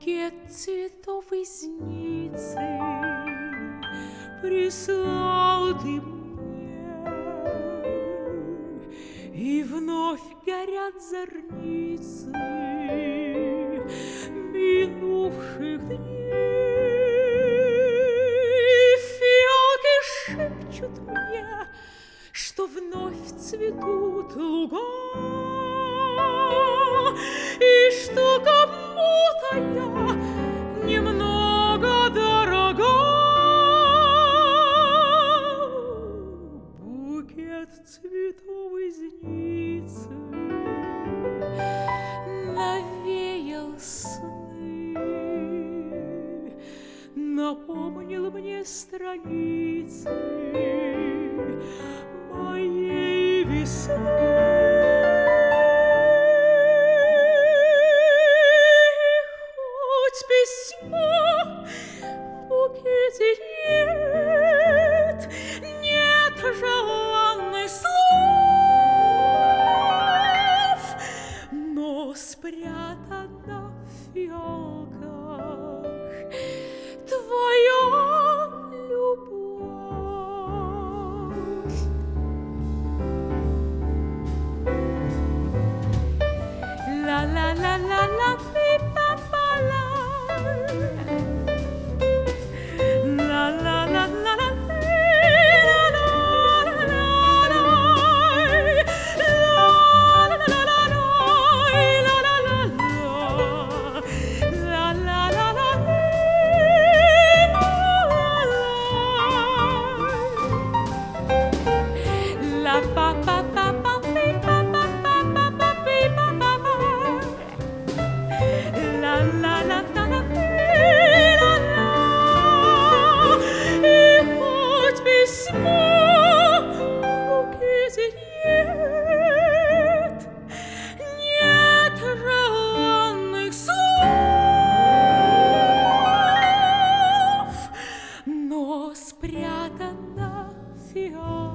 Букет цветов из Ниццы прислал ты мне, и вновь горят зорницы минувших дней. Фиалки шепчут мне, что вновь цветут луга, и что кому-то я немного дорога. Букет цветов из Ниццы навеял сны, напомнил мне страницы моей весны. Нет желанных слов, но спрятана в фиалках твоя любовь. Ла-ла-ла-ла-ла, пи-па-па-ла. Нет желанных слов, но спрятана фиалка